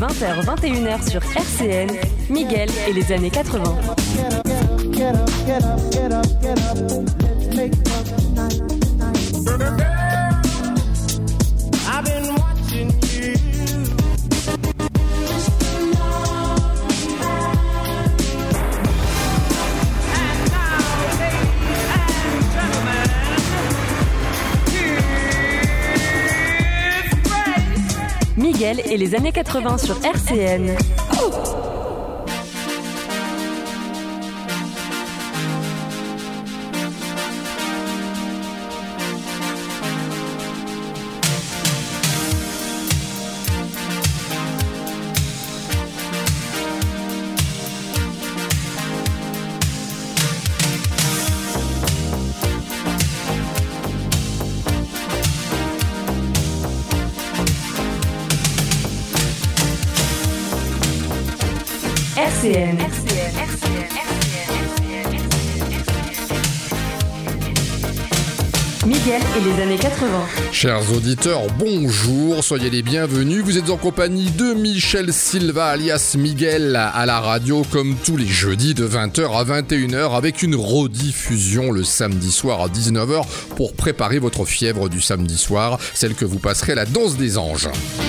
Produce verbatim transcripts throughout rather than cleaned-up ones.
vingt heures vingt et une heures sur R C N, Miguel et les années quatre-vingts. Miguel et les années quatre-vingts sur R C N. Oh R C N. Miguel et les années quatre-vingts. Chers auditeurs, bonjour, soyez les bienvenus. Vous êtes en compagnie de Michel Silva, alias Miguel, à la radio, comme tous les jeudis de vingt heures à vingt et une heures, avec une rediffusion le samedi soir à dix-neuf heures pour préparer votre fièvre du samedi soir, celle que vous passerez la danse des anges.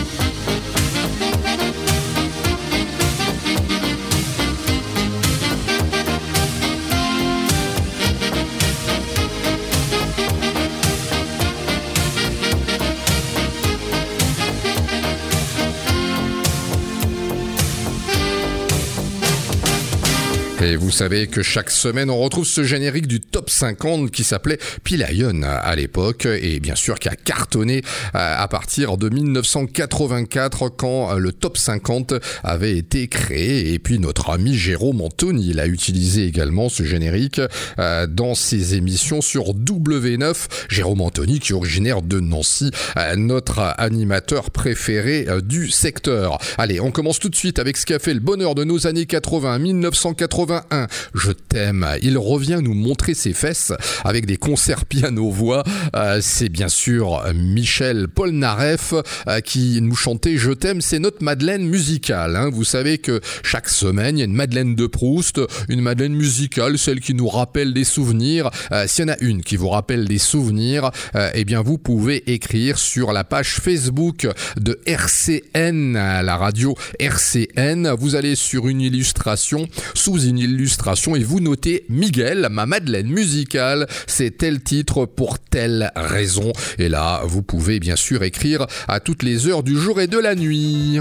Et vous savez que chaque semaine, on retrouve ce générique du top cinquante qui s'appelait Pilion à l'époque et bien sûr qui a cartonné à partir de dix-neuf cent quatre-vingt-quatre quand le top cinquante avait été créé. Et puis notre ami Jérôme Anthony l'a utilisé également, ce générique, dans ses émissions sur W neuf. Jérôme Anthony qui est originaire de Nancy, notre animateur préféré du secteur. Allez, on commence tout de suite avec ce qui a fait le bonheur de nos années quatre-vingts, dix-neuf cent quatre-vingt-un. Je t'aime. Il revient nous montrer ses fesses avec des concerts piano-voix. Euh, c'est bien sûr Michel Polnareff euh, qui nous chantait Je t'aime. C'est notre Madeleine musicale. Hein. Vous savez que chaque semaine, il y a une Madeleine de Proust, une Madeleine musicale, celle qui nous rappelle des souvenirs. Euh, s'il y en a une qui vous rappelle des souvenirs, euh, eh bien vous pouvez écrire sur la page Facebook de R C N, la radio R C N. Vous allez sur une illustration, sous une illustration, et vous notez Miguel, ma Madeleine musicale, c'est tel titre pour telle raison. Et là, vous pouvez bien sûr écrire à toutes les heures du jour et de la nuit.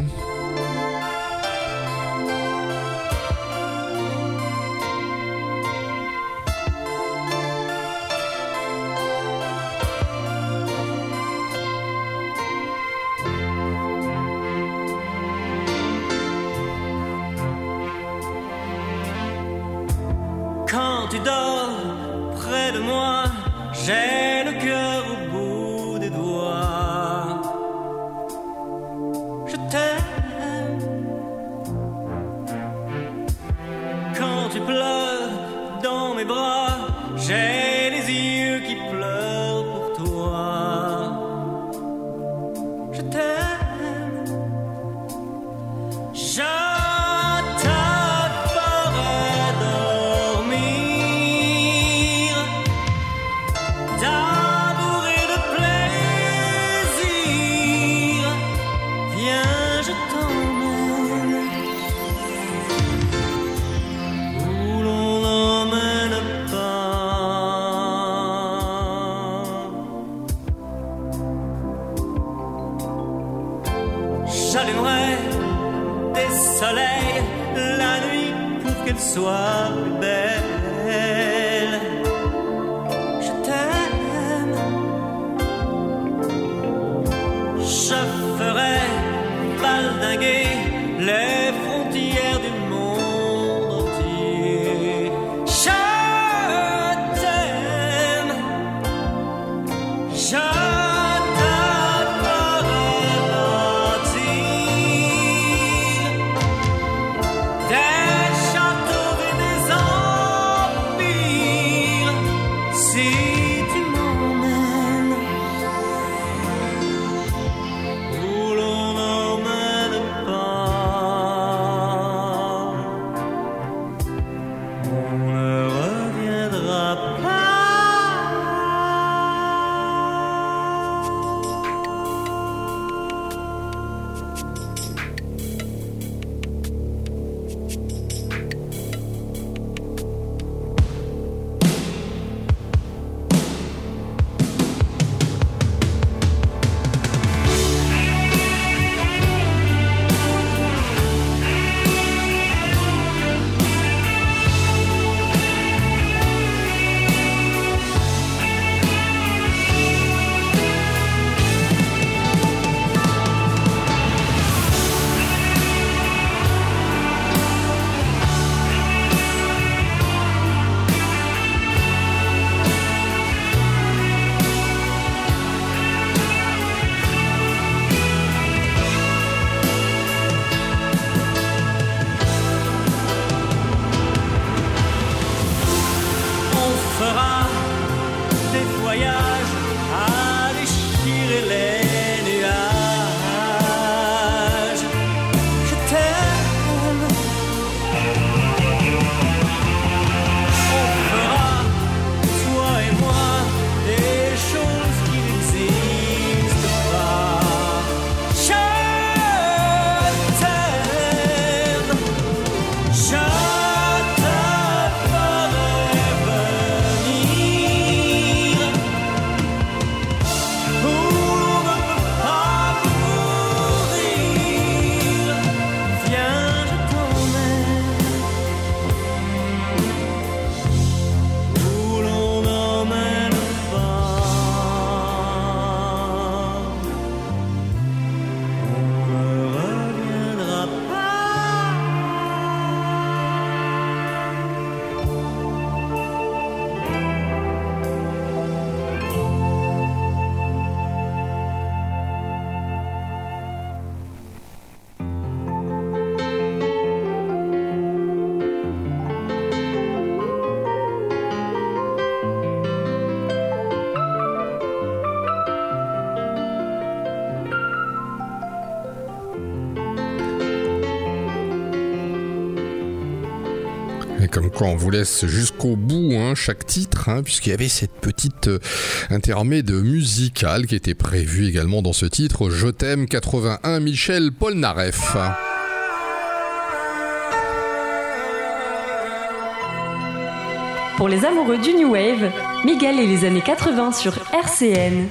Quand tu dors près de moi, j'ai le cœur au bout des doigts. Je t'aime. Quand tu pleures dans mes bras, j'ai les yeux qui pleurent pour toi. Je t'aime. Je j'allumerai des soleils la nuit pour qu'elle soit plus belle. Je t'aime. Je ferai baldinguer les frontières du monde entier. Je t'aime. Je où l'on n'emmène pas. comme quoi on vous laisse jusqu'au bout hein, chaque titre, hein, puisqu'il y avait cette petite euh, intermède musicale qui était prévue également dans ce titre, Je t'aime quatre-vingt-un, Michel Polnareff. Pour les amoureux du New Wave, Miguel et les années quatre-vingts sur R C N.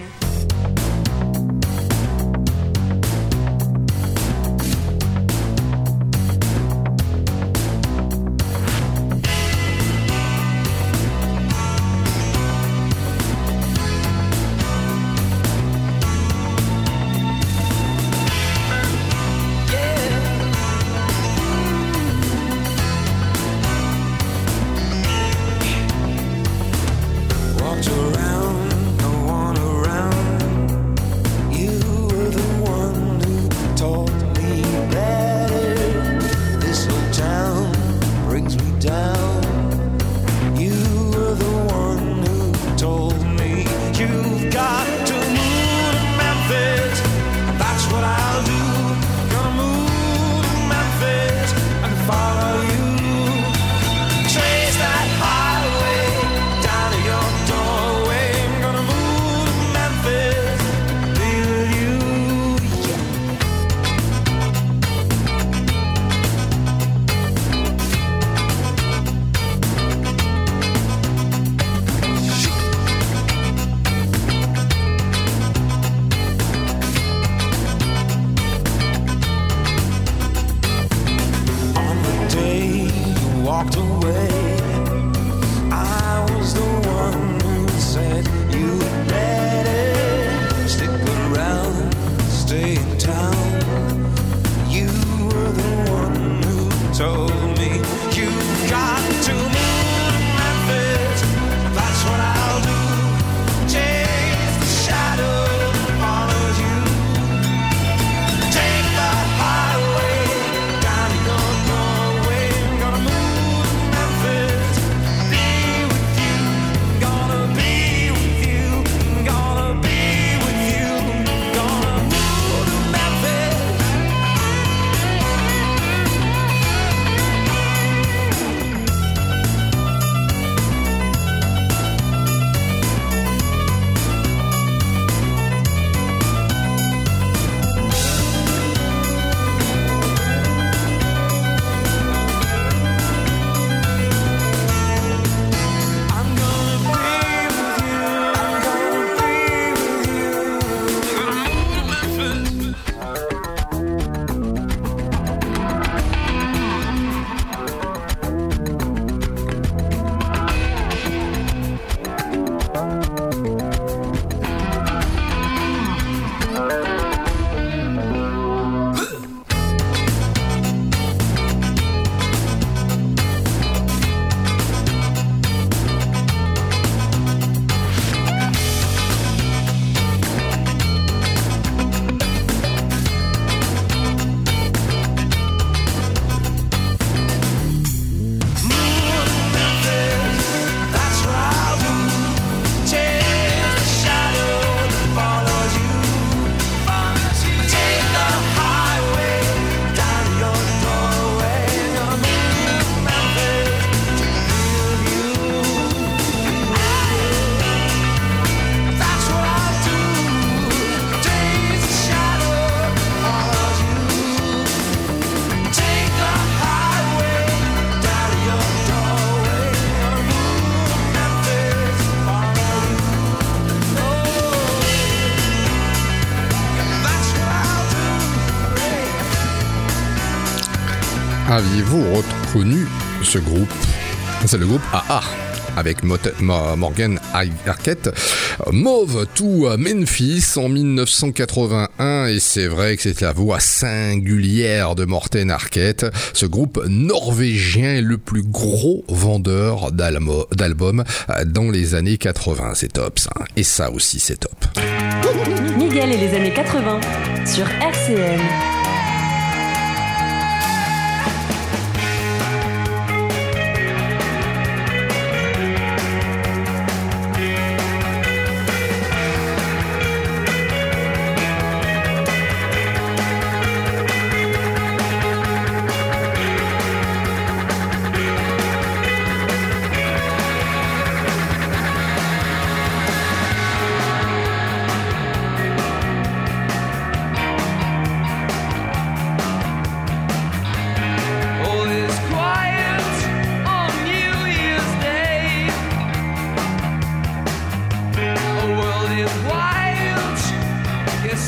Aviez-vous reconnu ce groupe? C'est le groupe A A avec Morgan Arquette. Mauve to Memphis en dix-neuf cent quatre-vingt-un, et c'est vrai que c'est la voix singulière de Morten Arquette. Ce groupe norvégien est le plus gros vendeur d'albums dans les années quatre-vingts. C'est top ça, et ça aussi c'est top. Miguel et les années quatre-vingts sur R C N.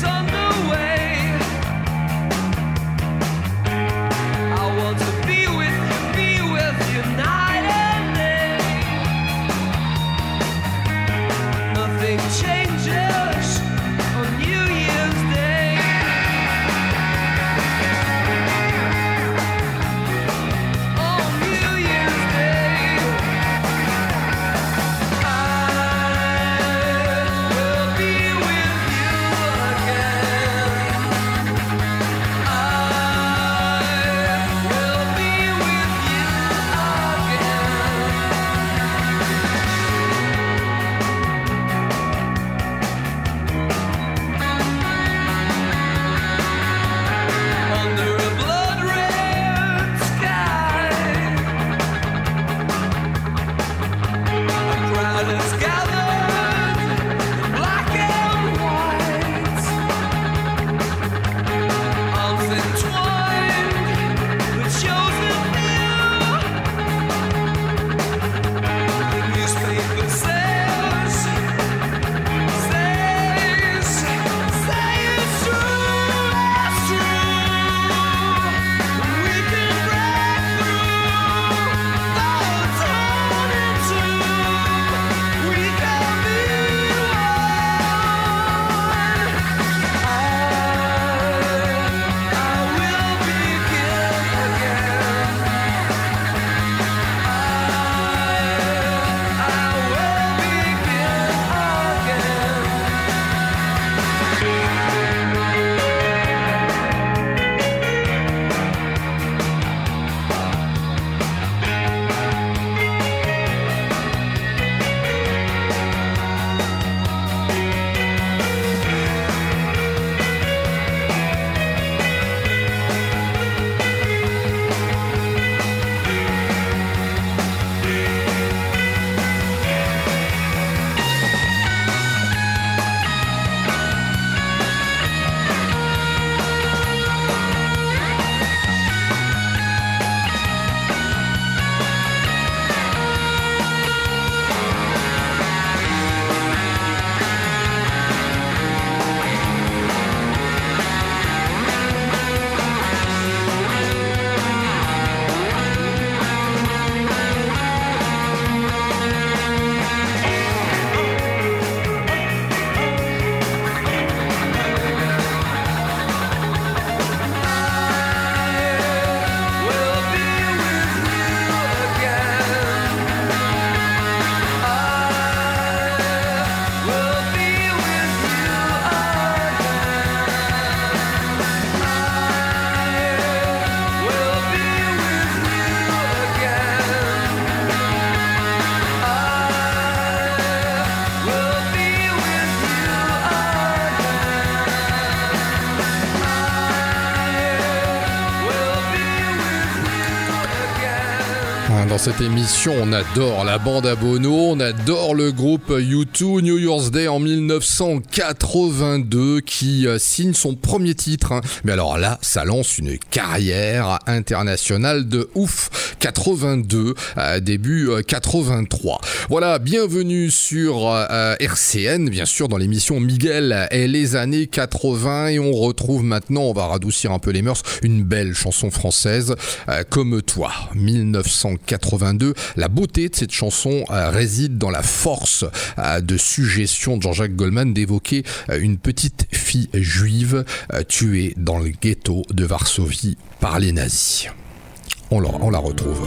Dans cette émission, on adore la bande à Bono, on adore le groupe U deux, New Year's Day en dix-neuf cent quatre-vingt-deux, qui euh, signe son premier titre. Hein. Mais alors là, ça lance une carrière internationale de ouf. quatre-vingt-deux, euh, début euh, quatre-vingt-trois. Voilà, bienvenue sur euh, R C N, bien sûr, dans l'émission Miguel et les années quatre-vingts. Et on retrouve maintenant, on va radoucir un peu les mœurs, une belle chanson française, euh, Comme toi, dix-neuf cent quatre-vingt-deux. La beauté de cette chanson euh, réside dans la force euh, de suggestion de Jean-Jacques Goldman d'évoquer euh, une petite fille juive euh, tuée dans le ghetto de Varsovie par les nazis. On la, on la retrouve.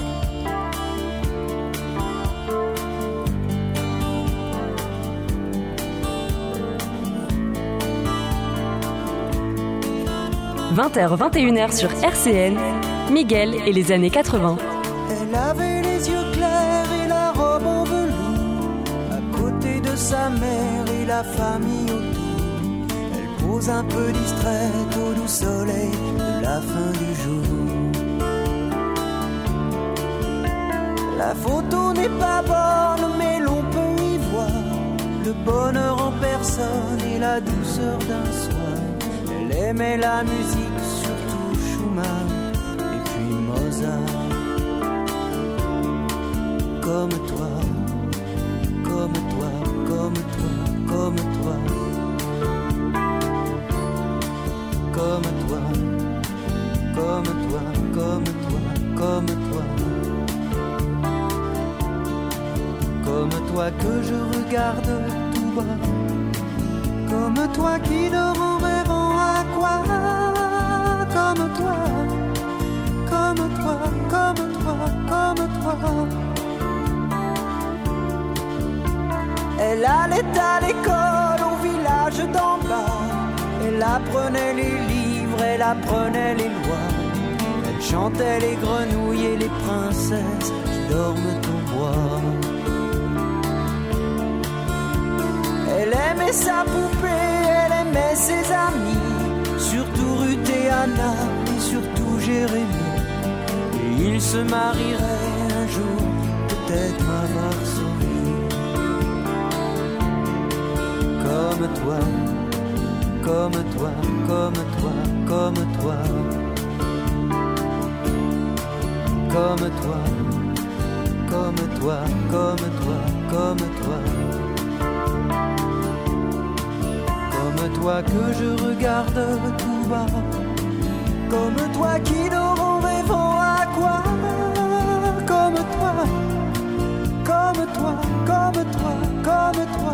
vingt heures vingt et une heures sur R C N, Miguel et les années quatre-vingts. Elle avait les yeux clairs et la robe en velours, à côté de sa mère et la famille autour. Elle pose un peu distraite au doux soleil de la fin du jour. La photo n'est pas bonne, mais l'on peut y voir le bonheur en personne et la douceur d'un soir. Elle aimait la musique, surtout Schumann et puis Mozart. Comme toi, comme toi, comme toi, comme toi. comme toi, comme toi, comme toi, comme toi, comme toi que je regarde tout bas, comme toi qui dort en rêvant à quoi, comme toi, comme toi, comme toi, comme toi. Elle allait à l'école au village d'en bas. Elle apprenait les livres, elle apprenait les lois. Elle chantait les grenouilles et les princesses qui dorment au bois. Elle aimait sa poupée, elle aimait ses amis, surtout Ruth et Anna et surtout Jérémie. Et ils se marieraient un jour, peut-être à Varsovie. Comme toi, comme toi, comme toi, comme toi, comme toi, comme toi, comme toi, comme toi, comme toi que je regarde tout bas, comme toi qui dort en rêvant à quoi, comme toi, comme toi, comme toi, comme toi.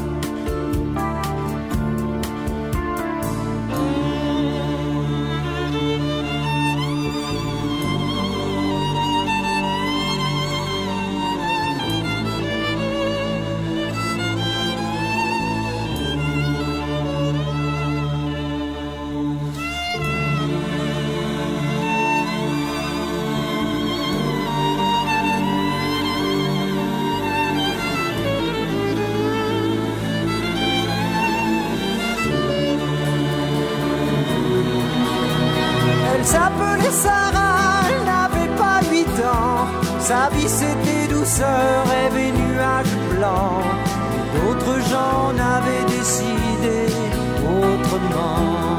S'appelait Sarah, elle n'avait pas huit ans. Sa vie c'était douceur, rêve et nuages blancs. Et d'autres gens n'avaient décidé autrement.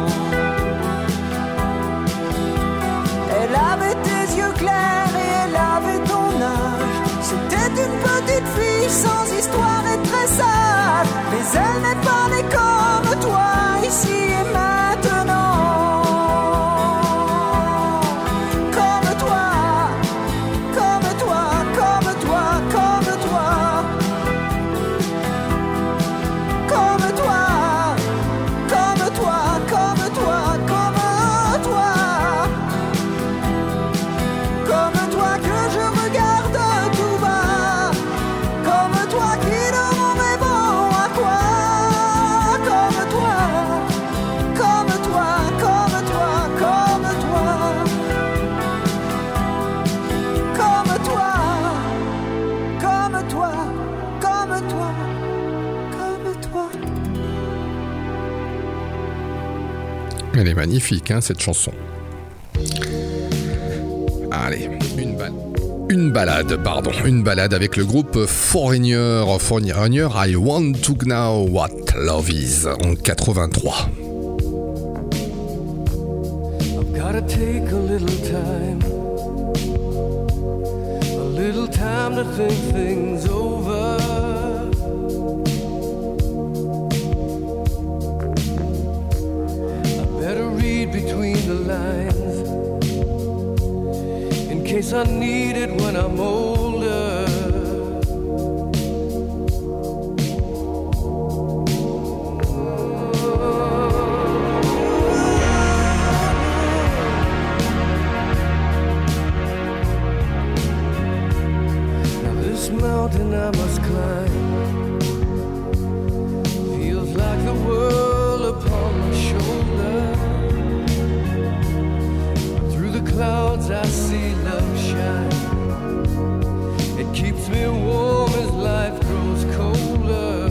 Elle avait tes yeux clairs et elle avait ton âge. C'était une petite fille sans histoire et très sage. Mais elle n'est pas née comme toi, ici et maintenant. Elle est magnifique, hein, cette chanson. Allez, une balade. Une balade, pardon, une balade avec le groupe Foreigner. Foreigner, I Want to Know What Love Is, en quatre-vingt-trois. I've gotta take a little time, a little time to think things over. Between the lines, in case I need it when I'm older. Now this mountain I must climb feels like the world upon my shoulder. Clouds I see love shine. It keeps me warm as life grows colder.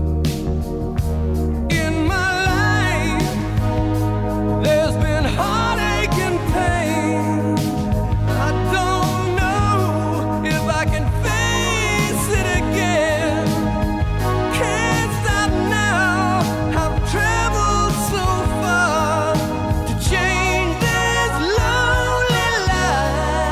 In my life there's been heartache and pain. I don't know if I can face it again. Can't stop now, I've traveled so far to change this love.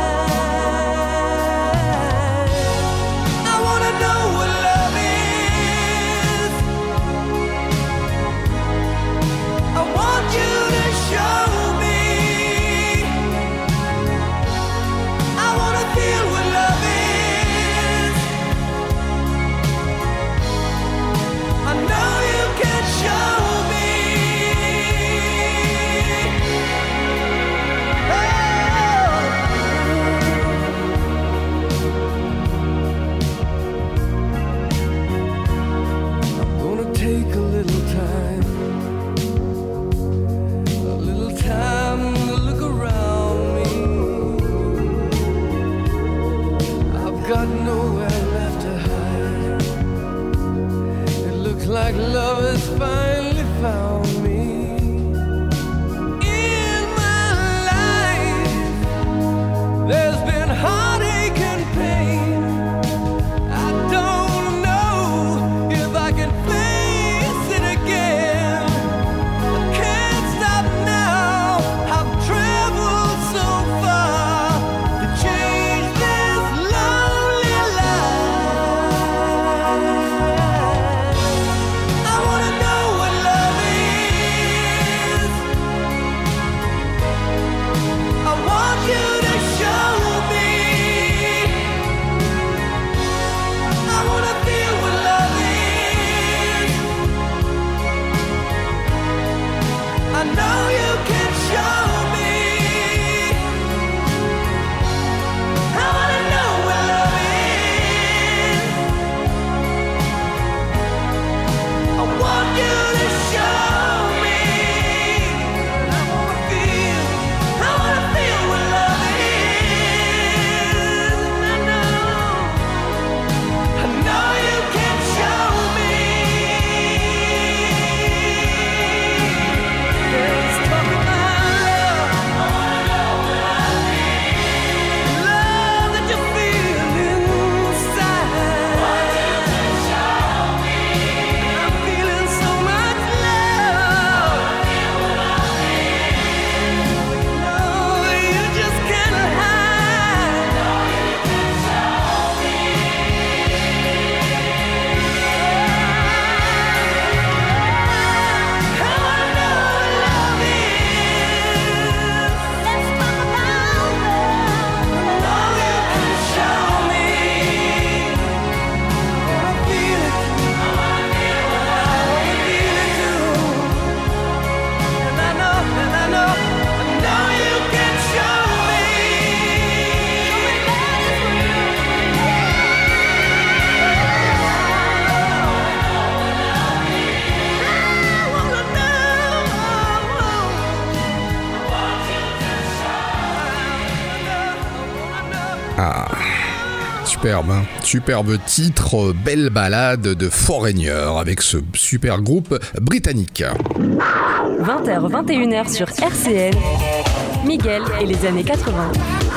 Ah, superbe, hein. Superbe titre, belle balade de Foreigner avec ce super groupe britannique. vingt heures vingt et une heures sur R C N, Miguel et les années quatre-vingts.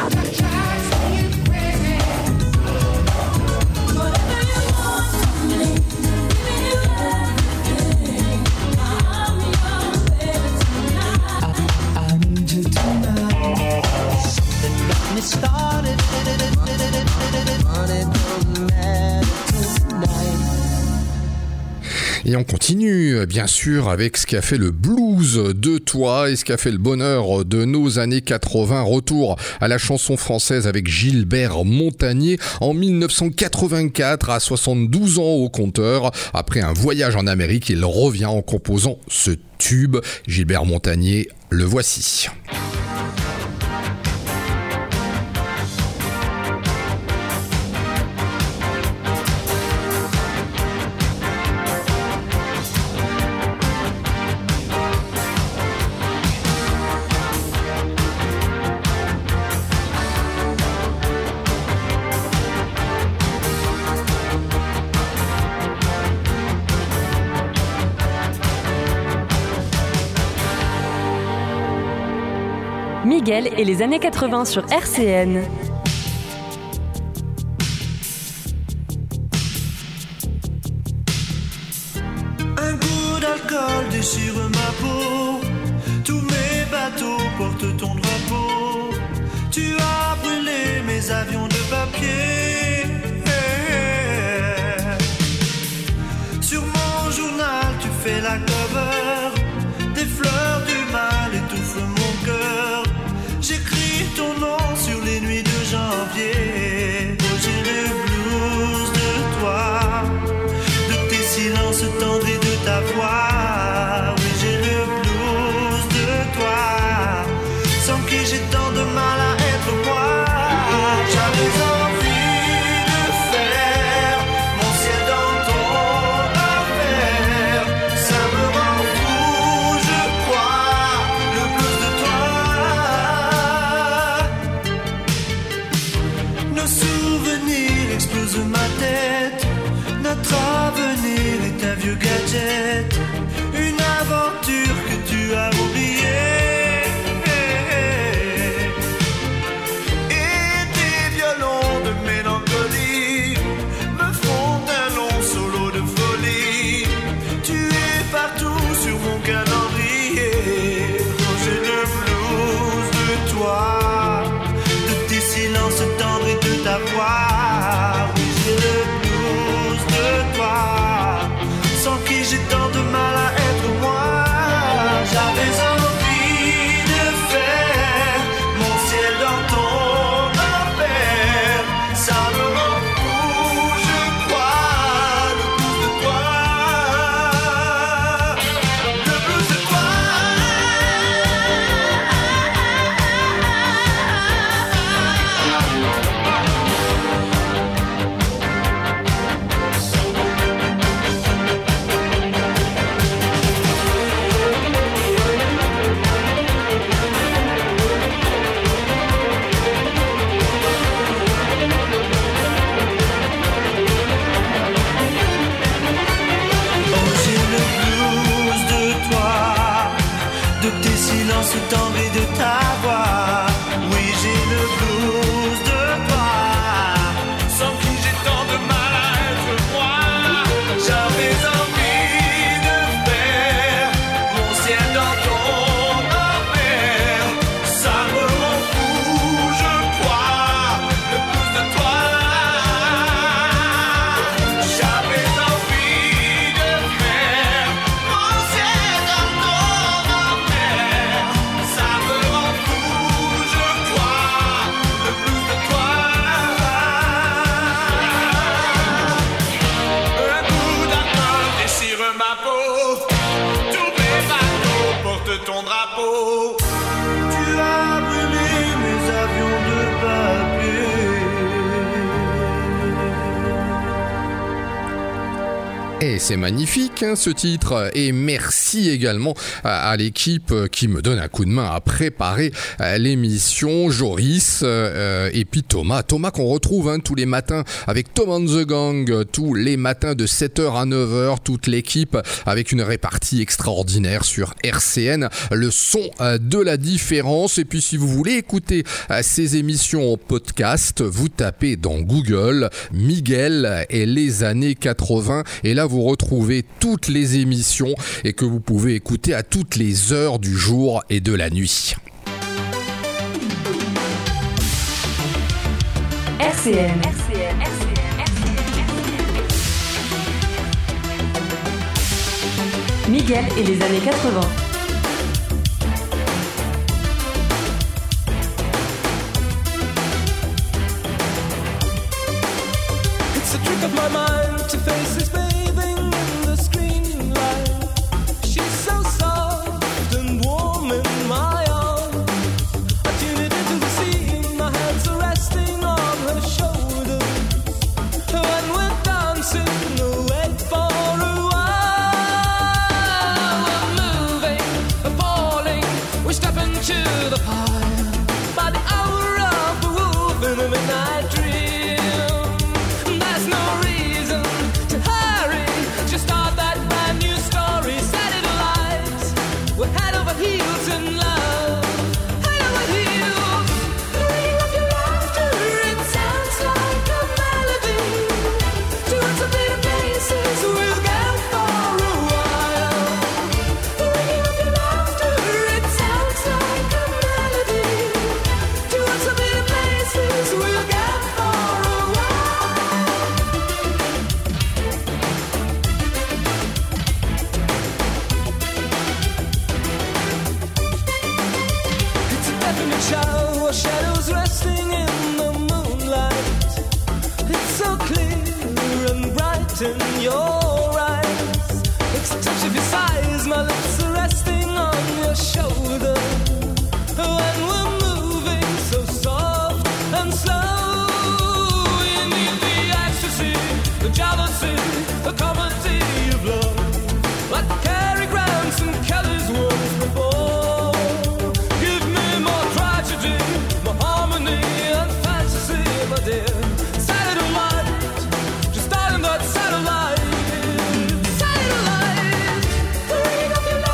Et on continue, bien sûr, avec ce qui a fait le blues de toi et ce qui a fait le bonheur de nos années quatre-vingts. Retour à la chanson française avec Gilbert Montagné en mille neuf cent quatre-vingt-quatre, à soixante-douze ans au compteur. Après un voyage en Amérique, il revient en composant ce tube. Gilbert Montagné, le voici. Miguel et les années quatre-vingts sur R C N. Un goût d'alcool déchire ma peau. Tous mes bateaux portent ton drapeau. Tu as brûlé mes avions de papier. Sur mon journal tu fais la cover. Des fleurs du mal étouffent mon cœur. J'écris ton nom sur les nuits de janvier. Oh, j'ai le blues de toi, de tes silences tendres et de ta voix. Oui, j'ai le blues de toi, sans qui j'ai tant de mal à être moi. J'avais envie de faire mon ciel dans ton affaire. Ça me rend fou, je crois, le blues de toi. Nos souvenirs explosent ma tête. Notre avenir est un vieux gadget, une aventure que tu as oubliée. silence tendré de ta voix. Oui, j'ai le blues de toi, sans qui j'ai tant de mal à être moi. J'avais envie de faire mon ciel dans ton enfer. Ça me rend fou, je crois, le blues de toi. J'avais envie de faire mon ciel dans ton enfer. Ça me rend fou, je crois, le blues de toi. Un coup d'accord déchire ma peau, tous mes bateaux portent ton drapeau. Tu as brûlé mes avions de papier. Et c'est magnifique hein, ce titre, et merci également à, à l'équipe qui me donne un coup de main à préparer euh, l'émission, Joris euh, et puis Thomas. Thomas qu'on retrouve hein, tous les matins avec Tom and the Gang, tous les matins de sept heures à neuf heures, toute l'équipe avec une répartie extraordinaire sur R C N, le son euh, de la différence. Et puis si vous voulez écouter euh, ces émissions en podcast, vous tapez dans Google Miguel et les années quatre-vingts, et là vous retrouvez toutes les émissions et que vous pouvez écouter à toutes les heures du jour et de la nuit. R C N. Miguel et les années quatre-vingts. It's a trick of my mind to face this bathing in the screen light. She's so soft and warm in my arms. I tune it into the scene, my hands are resting on her shoulders. When we're dancing away for a while, we're moving, falling, we step into the fire. By the hour of the wolf in a midnight dream. There's no reason to hurry, just start that brand new story, set it alight. We're head over heels in love, head over heels. The ringing of your laughter, it sounds like a melody. Doing some little places we'll go for a while. The ringing of your laughter, it sounds like a melody. Doing some little places we'll go for a while. It's a definite shower, shadows resting in the moonlight. It's so clear and bright in your eyes. It's a touch of your size, my lips are resting on your shoulder. When we're moving so soft and slow, you need the ecstasy, the jealousy, the comedy of love. Like Cary Grant's and Kelly's words before. Give me more tragedy, more harmony and fantasy, my dear. Satellite, just starting that satellite. Satellite, the ringing of your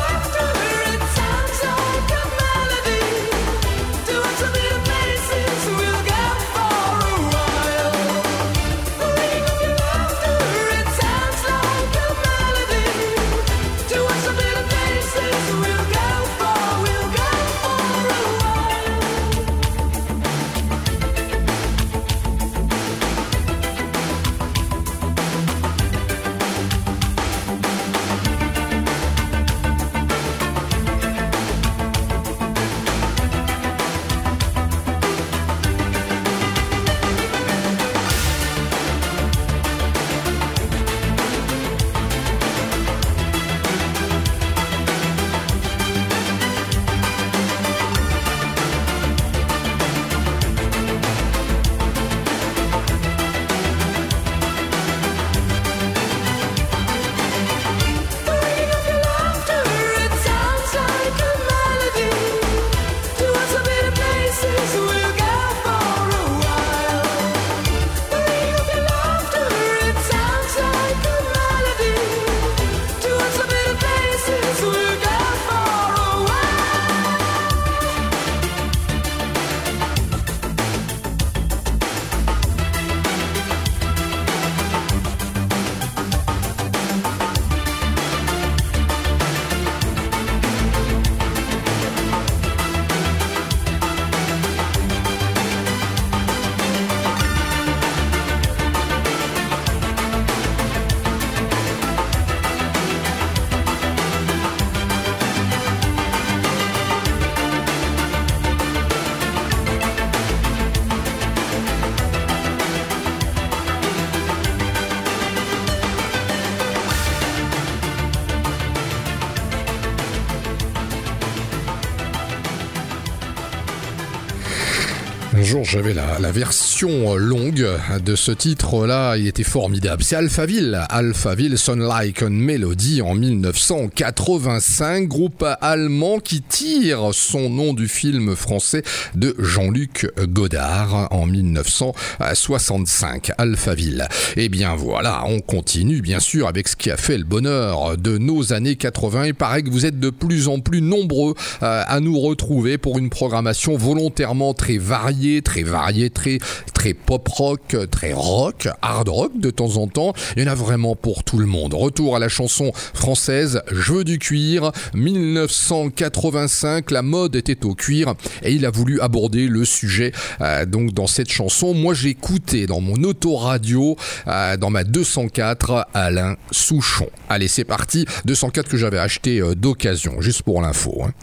Un jour, j'avais la, la version longue de ce titre-là, il était formidable. C'est Alphaville, Alphaville Sound Like a Melody en dix-neuf cent quatre-vingt-cinq, groupe allemand qui tire son nom du film français de Jean-Luc Godard en dix-neuf cent soixante-cinq. Alphaville. Et bien voilà, on continue bien sûr avec ce qui a fait le bonheur de nos années quatre-vingts. Il paraît que vous êtes de plus en plus nombreux euh, à nous retrouver pour une programmation volontairement très variée, très variée, très, très pop rock, très rock, hard rock de temps en temps. Il y en a vraiment pour tout le monde. Retour à la chanson française, Je veux du cuir, dix-neuf cent quatre-vingt-cinq, la mode était au cuir et il a voulu aborder le sujet euh, donc dans cette chanson. Moi j'écoutais dans mon autoradio, euh, dans ma deux cent quatre, Alain Souchon. Allez, c'est parti, deux cent quatre que j'avais acheté euh, d'occasion, juste pour l'info. Hein.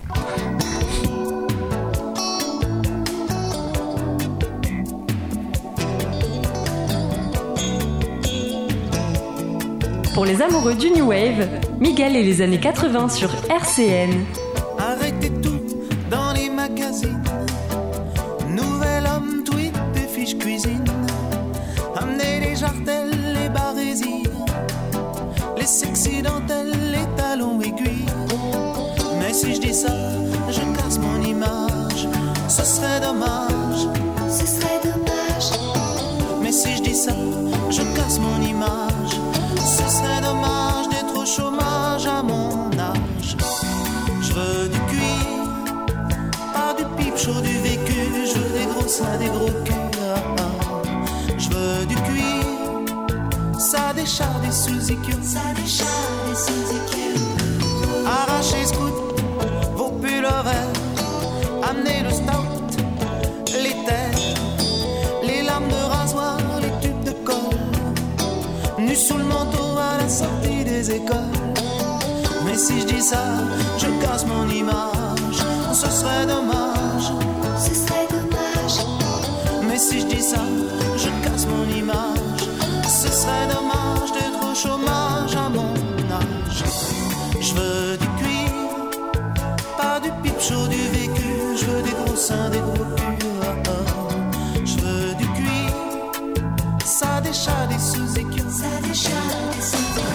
Pour les amoureux du New Wave, Miguel et les années quatre-vingts sur R C N. Arrêtez tout dans les magazines. Nouvel homme, tweet, des fiches cuisine. Amenez les jartelles, les barésies, les sexy dentelles, les talons aiguilles. Mais si je dis ça, je casse mon image. Ce serait dommage. Ce serait dommage. Mais si je dis ça, je casse mon image. Ce serait dommage d'être au chômage à mon âge. Je veux du cuir, pas du pipe chaud, du vécu. Je veux des gros seins, des gros culs. Je veux du cuir, ça déchire des sous-écus. Ça déchire des sous-écus. Arrachez scout, vos pulls verts. Amenez le stout, les terres, les lames de rasoir, les tubes de colle. Nu sous le manteau à la sortie des écoles. Mais si je dis ça, je casse mon image. Ce serait dommage. Ce serait dommage. Mais si je dis ça, je casse mon image. Ce serait dommage d'être au chômage à mon âge. Je veux du cuir, pas du pipe chaud, du vécu. Je veux des gros seins, des gros culs. Je veux du cuir, ça déchire des sous-écus. Ça déchire des sous-écus.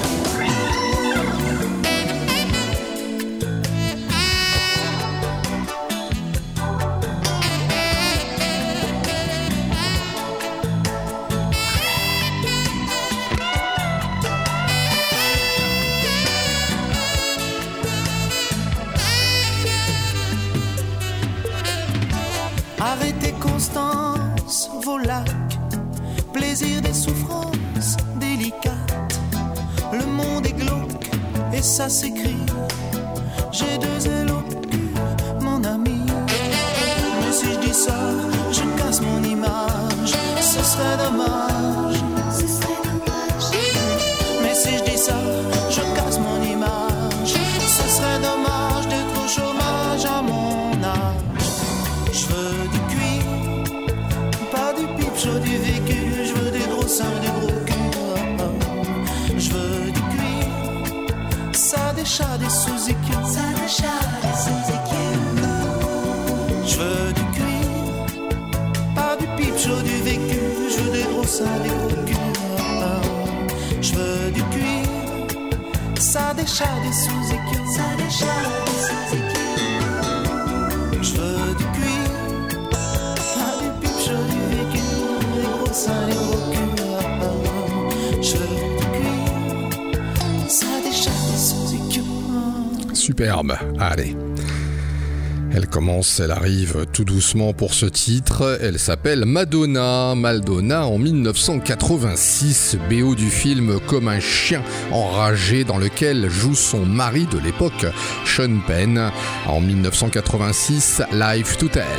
Arrêtez Constance, vos lacs, plaisir des souffrances délicates. Le monde est glauque et ça s'écrit. J'ai deux ailes au cul, mon ami. Mais si je dis ça, je casse mon image. Ce serait dommage. Ce serait dommage. Mais si je dis ça, je casse mon image. Ce serait dommage d'être au chômage à mon âge. Je veux du cuir, pas du pipe chaud, du vécu. Je veux des gros seins, des gros culs. Je veux du cuir, ça déchire des sous-écus. Ça déchire des sous-écus. Je veux du cuir, pas du pipe chaud, du vécu. Je veux des gros seins, des gros culs. Je veux du cuir, ça déchire des sous-écus. Ça déchire des sous-écus. Je veux du cuir, pas du pipe chaud, du vécu. Les gros seins, les gros culs. Je veux du cuir, ça déchire des sous-écus. Superbe, allez. Elle commence, elle arrive tout doucement pour ce titre. Elle s'appelle Madonna. Madonna en dix-neuf cent quatre-vingt-six, B O du film Comme un chien enragé, dans lequel joue son mari de l'époque, Sean Penn. En dix-neuf cent quatre-vingt-six, Life to Tell.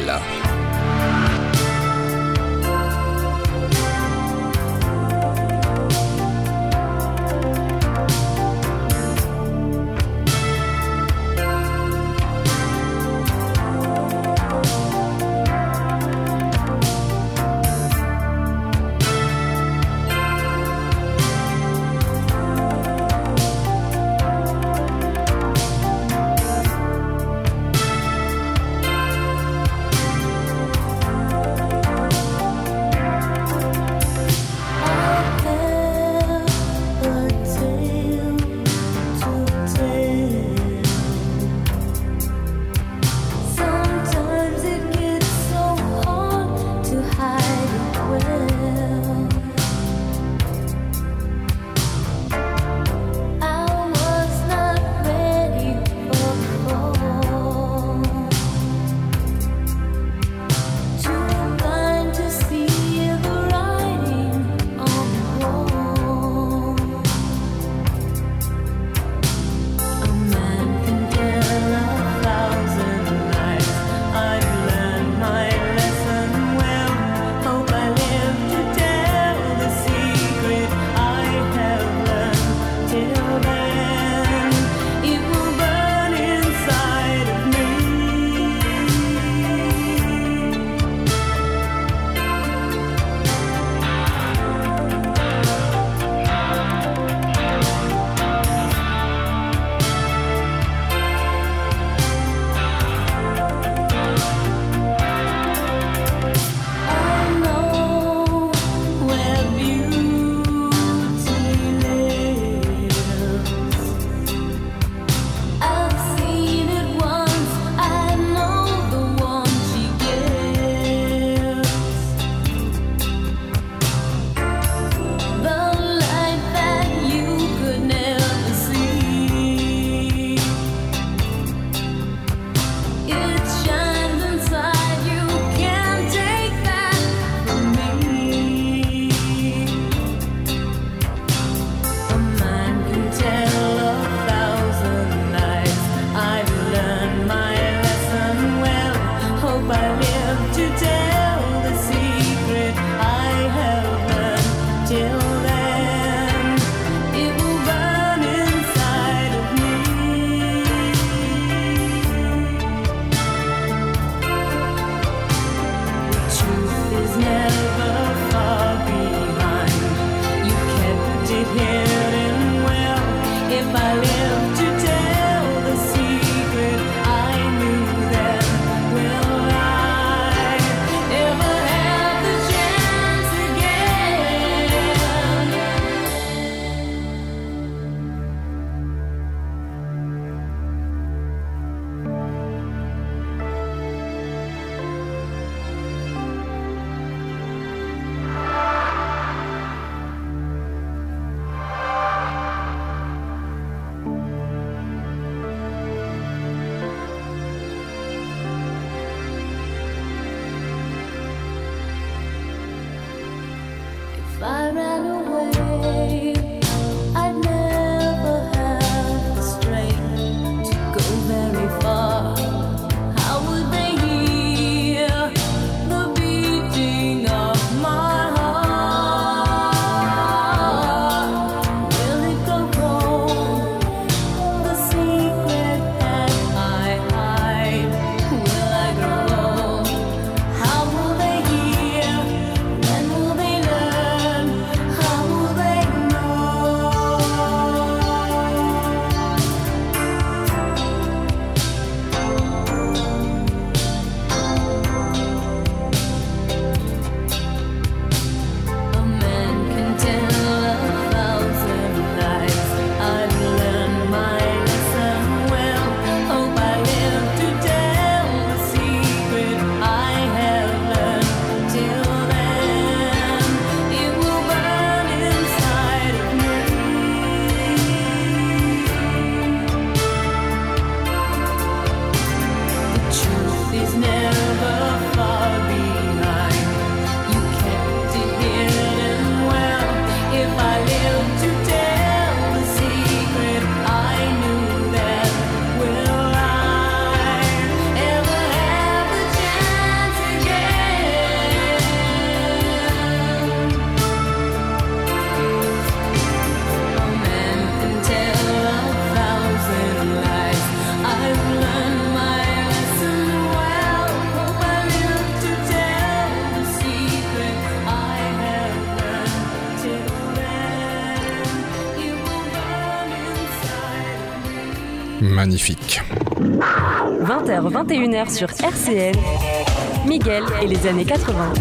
Magnifique. vingt heures vingt et une heures sur R C N, Miguel et les années quatre-vingts.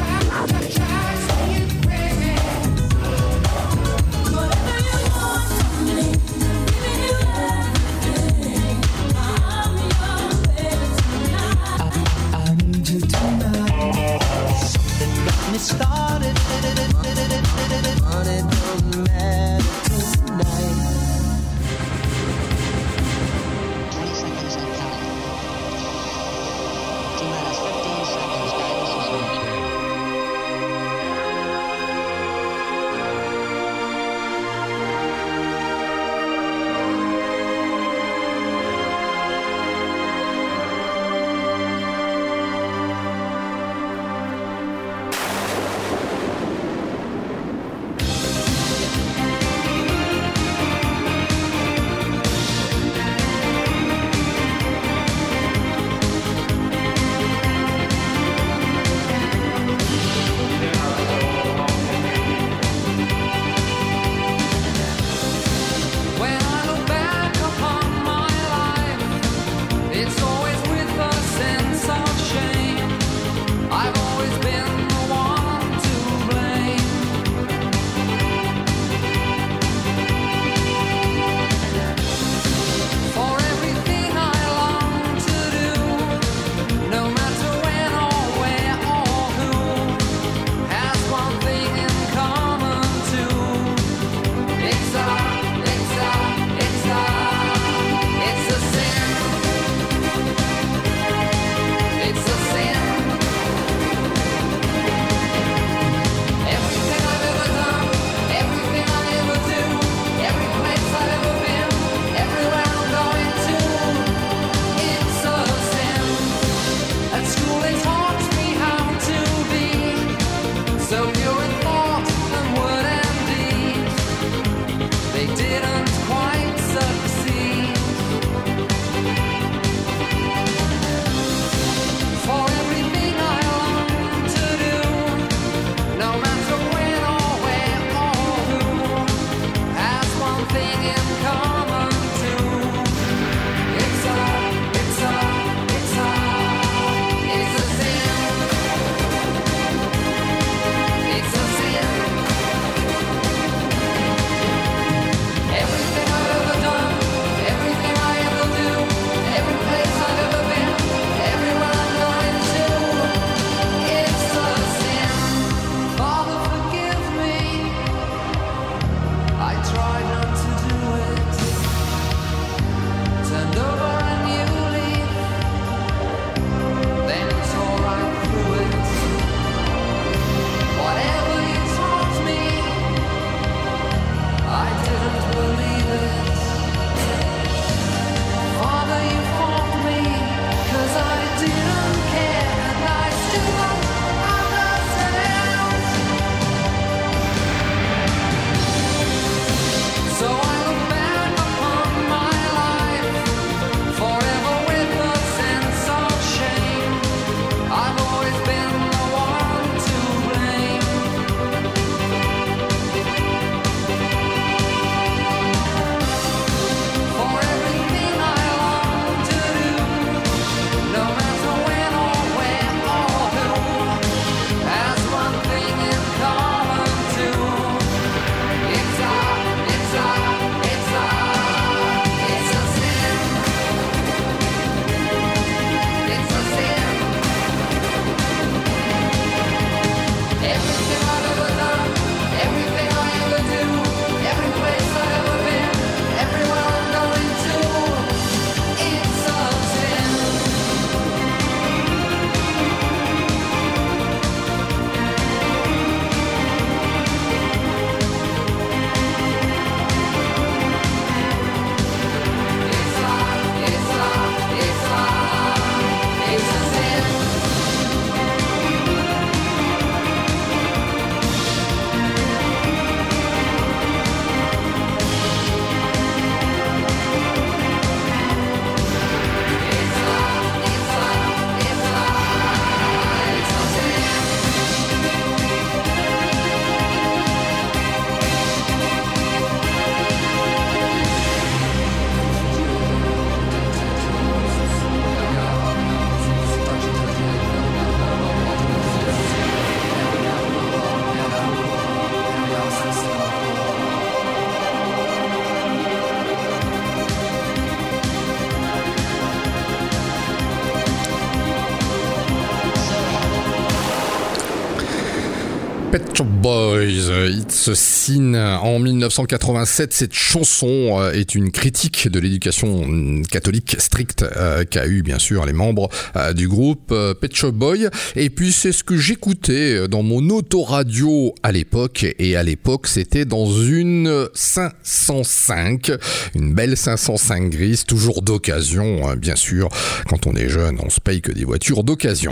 Pet Shop Boys, It's Sin. En dix-neuf cent quatre-vingt-sept, cette chanson est une critique de l'éducation catholique stricte euh, qu'a eu bien sûr les membres euh, du groupe euh, Pet Shop Boys. Et puis c'est ce que j'écoutais dans mon autoradio à l'époque. Et à l'époque, c'était dans une cinq cent cinq, une belle cinq cent cinq grise, toujours d'occasion, hein, bien sûr. Quand on est jeune, on se paye que des voitures d'occasion.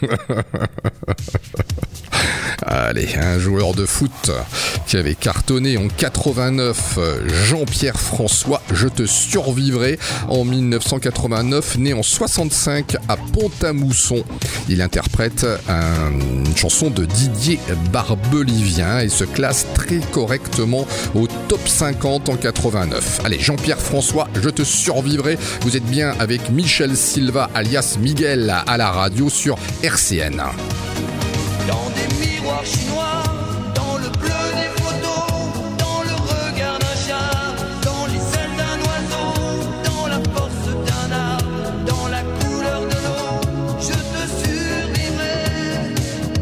Allez, un joueur de foot qui avait cartonné en quatre-vingt-neuf, Jean-Pierre François, Je te survivrai, en dix-neuf cent quatre-vingt-neuf, né en soixante-cinq à Pont-à-Mousson. Il interprète un, une chanson de Didier Barbelivien et se classe très correctement au top cinquante en quatre-vingt-neuf. Allez, Jean-Pierre François, Je te survivrai. Vous êtes bien avec Michel Silva, alias Miguel, à la radio sur R C N. Dans des miroirs chinois, dans le bleu des photos, dans le regard d'un chat, dans les ailes d'un oiseau, dans la force d'un arbre, dans la couleur de l'eau, je te survivrai.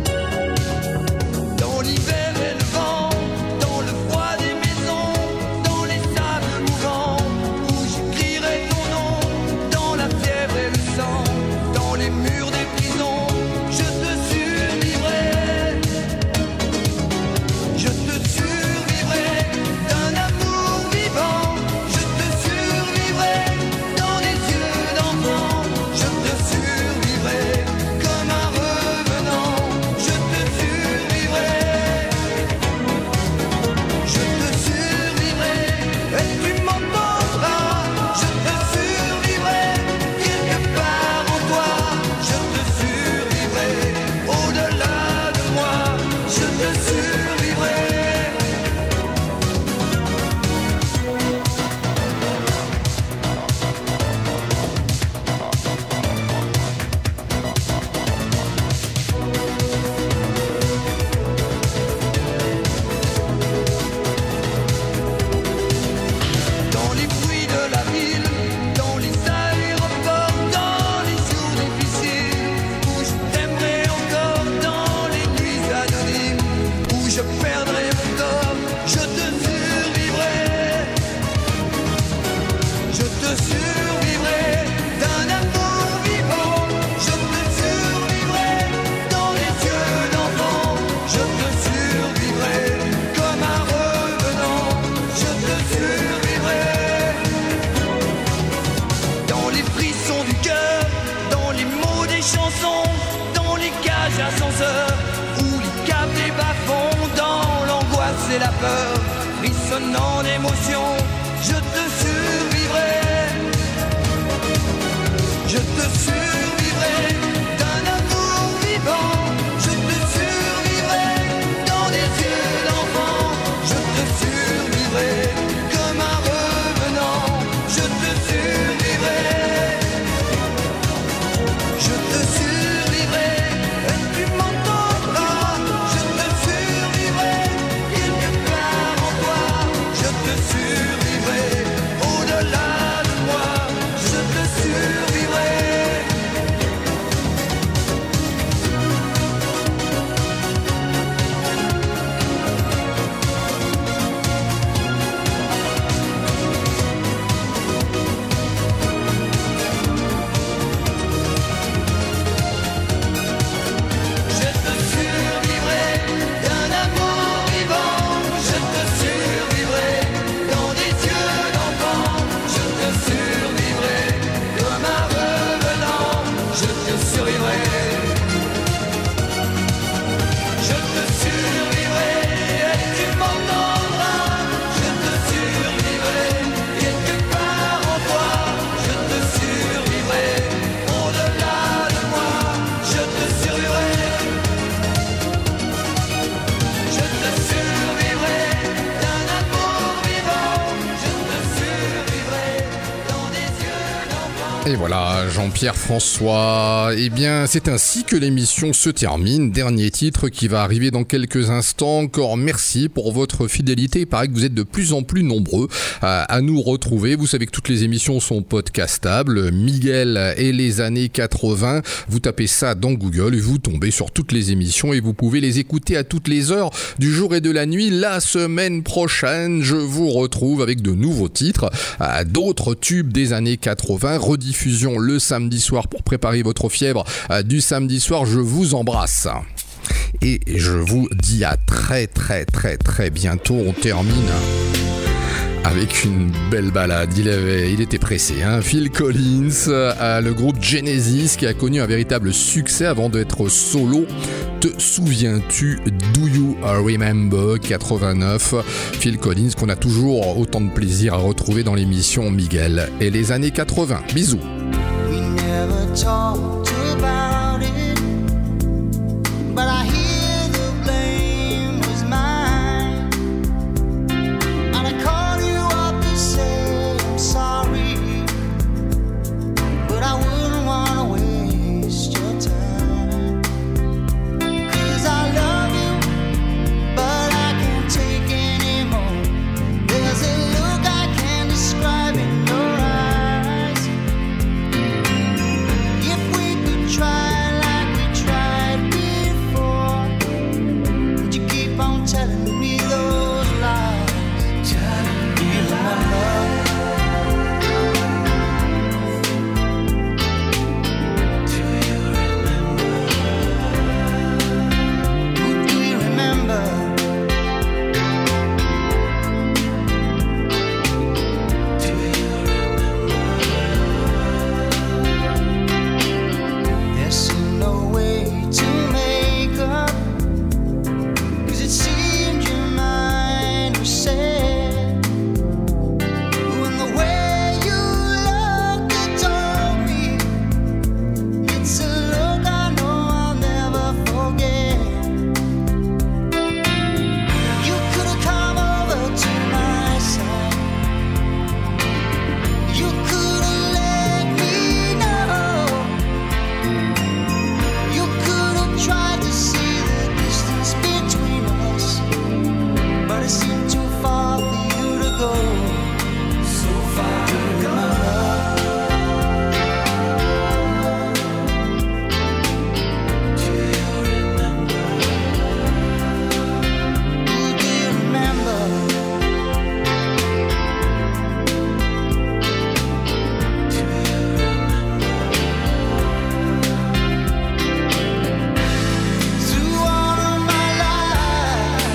Dans l'hiver et le vent, dans le froid des maisons, dans les sables mouvants, où j'écrirai ton nom, dans la fièvre et le sang, dans les murs des prisons, je te survivrai. Je te survivrai d'un amour vivant. Je te survivrai dans des yeux d'enfant. Je te survivrai comme un revenant. Je te survivrai. Je te survivrai et tu m'entendras. Je te survivrai quelque part en toi. Je te survivrai au-delà de moi. Je te survivrai. Dans les bruits de la ville, dans les aéroports, dans les jours difficiles, où je t'aimerai encore, dans les nuits anonymes, où je perdrai mon corps, je te survivrai. Je te survivrai d'un amour vivant. Je te survivrai dans les yeux d'enfant. Je te survivrai comme un revenant. Je te survivrai dans les frissons du cœur, dans les mots des chansons, dans les cages ascenseurs, où les câbles des bas-fonds, dans l'angoisse et la peur, frissonnant d'émotion, je te survivrai. Je te survivrai d'un amour vivant. Je te survivrai dans des yeux d'enfant. Je te survivrai comme un revenant. Je te survivrai. Je te survivrai et tu m'entendras. Je te survivrai quelque part en toi. Je te survivrai au-delà de moi. Je te survivrai. Je te survivrai d'un amour vivant. Je te survivrai dans des yeux d'enfant. Je te survivrai comme un revenant. Je te survivrai. Je te survivrai et tu m'entendras. Je te survivrai quelque part en toi. Je te survivrai au-delà de moi. Je te survivrai. Je te survivrai d'un amour vivant. Je te survivrai dans des yeux d'enfant. Et voilà, Jean-Pierre François. Eh bien, c'est ainsi que l'émission se termine. Dernier titre qui va arriver dans quelques instants. Encore merci pour votre fidélité. Il paraît que vous êtes de plus en plus nombreux à, à nous retrouver. Vous savez que toutes les émissions sont podcastables. Miguel et les années quatre-vingts. Vous tapez ça dans Google et vous tombez sur toutes les émissions et vous pouvez les écouter à toutes les heures du jour et de la nuit. La semaine prochaine, je vous retrouve avec de nouveaux titres, d'autres tubes des années quatre-vingts, rediffusion le samedi soir pour préparer votre fièvre du samedi soir. Je vous embrasse et je vous dis à très très très très bientôt. On termine avec une belle balade. Il avait, il était pressé, hein. Phil Collins, euh, le groupe Genesis qui a connu un véritable succès avant d'être solo. Te souviens-tu? Do You Remember quatre-vingt-neuf. Phil Collins qu'on a toujours autant de plaisir à retrouver dans l'émission Miguel et les années quatre-vingts. Bisous. We never talked about it, but I hear the blame was mine. And I called you up to say I'm sorry, but I wouldn't wanna waste your time. 'Cause I love you, but I can't take anymore. There's a look I can't describe in your eyes. If we could try like we tried before, would you keep on telling me those lies? Do you remember? Do you remember? Who do you remember? Do you remember? There seemed no way to make up, 'cause it seemed your mind was set. When the way you looked, it told me it's a look I know I'll never forget. You could have come over to my side. You could have let me know. You could have tried to see the distance between us, but it seemed too far for you to go. So far to go. Do you remember? Who do you remember? Do you remember? Through all of my life,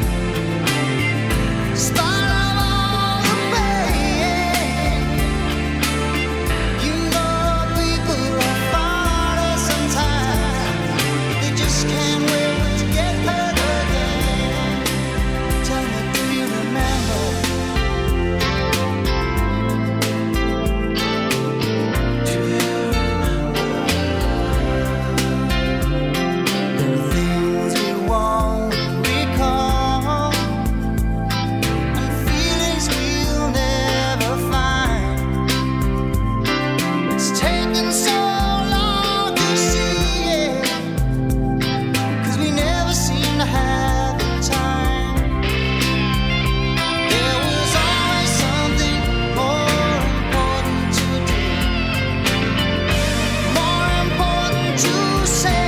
spite of all the pain, you know people are funny sometimes. They just can't wait to get hurt again. Tell me, do you remember? Do you remember? There are things we won't recall, and feelings we'll never find. It's taken so long to see it, 'cause we never seem to have the time. There was always something more important to do, more important to say.